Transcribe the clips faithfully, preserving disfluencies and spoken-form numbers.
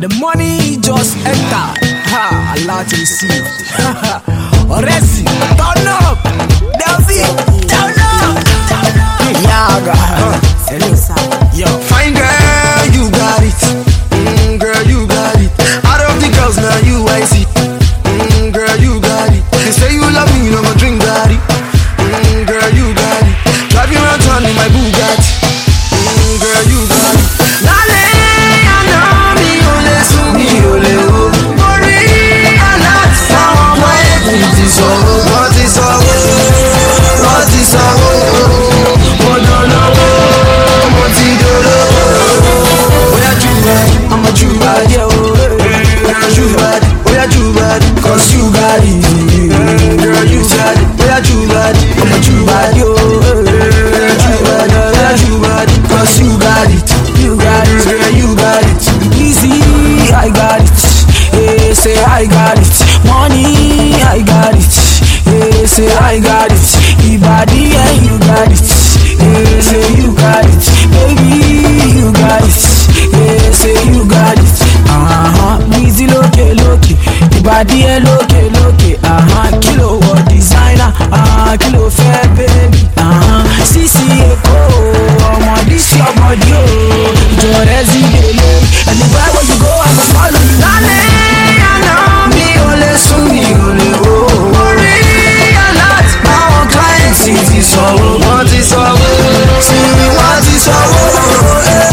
the money just enter. Ha, a lot to receive. Oresi, turn up. David, turn up. Yaga. Yo, fine girl, you got it. Mm, girl, you got it. Out of the girls, now you I see. Mm, girl, you got it. They say you love me, you know my drink got it. Mm, girl, you got it. Drive you around town in my Bugatti. Mm, girl, you got it. Lale, I know me, ole, so me, ole, oh. Worry, a lot. Now my head is all. What is all? What is all? What do know? What is I'm a Jew bad, yo. Girl, you bad, oh yeah, you bad, cause you got it. Girl, you bad, oh yeah, you bad, I'm a Jew bad, yo. Girl, you bad, oh yeah, you bad, cause you got it. You got it, girl, you got it. Easy, I got it. Hey, say I got it. Money, I got it. Hey, say I got it. Ibadi, and you got it. Hey, say you got it. Baby, you got it. Yeah, say you got it. Uh-huh. Easy loke loke. Ibadi e loke loke. Uh-huh. Kilo what designer. Uh-huh. Kilo fair baby. Uh-huh. Sisi eko. Omo this your body oh. Jorezi dele. And the where you go I go follow you. Nane, I know me ole so me ole oh. Worry a lot. Our clients see sorrow. Want it sorrow. See me want it sorrow. Eh.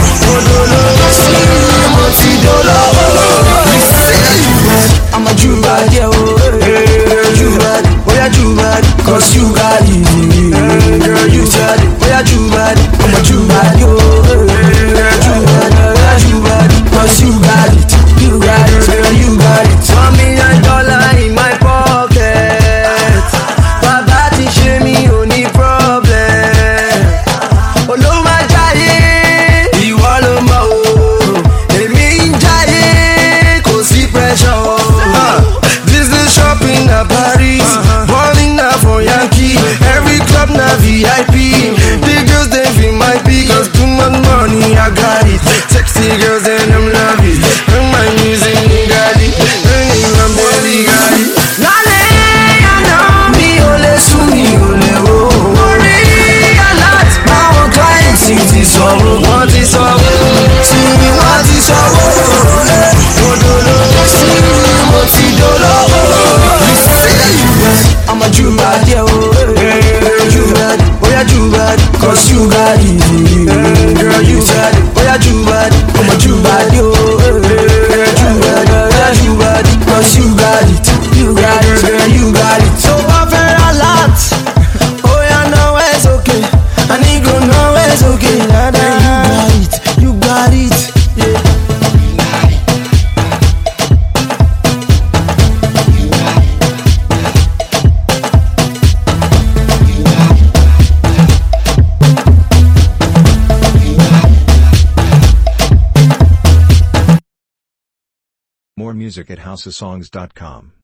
I'm a Jew bad, yeah, oh, girl, you bad, oh yeah, you bad, cause you got it. Girl, you bad, oh yeah, you bad, I'm a Jew bad, yo. Girl, you bad, oh yeah, you bad, cause you got it. You got it, girl, you got it. One million dollar in my pocket. Baba ti ṣe mi ò ní problem. Olóò máa jayé, ìwọ ló mọ̀ o. Èmi ń jayé, kò sí pressure. Shopping at Paris, uh-huh. Balling now for Yankee. Every club now V I P. The girls they feel my P. Cause too much money I got it. Sexy girls and them love it. And my music they got it. And I'm baby got it. Lale, I know me ole su me ole oh. Worry a lot. Our clients see this sorrow. Want it sorrow. See me want it sorrow. Oh no no. See me want it dollar. I'm a Jew bad, yeah, oh, girl, you bad, oh yeah, you bad, cause you got it. Girl, you bad, oh yeah, you bad, I'm a Jew bad, yo. Girl, you bad, oh yeah, you bad, cause you got it. You got it, girl, you got it. So I feel a lot. Oh yeah, no, it's okay. I need to know it's okay. Nah, you got it, you got it, yeah. More music at house of songs dot com.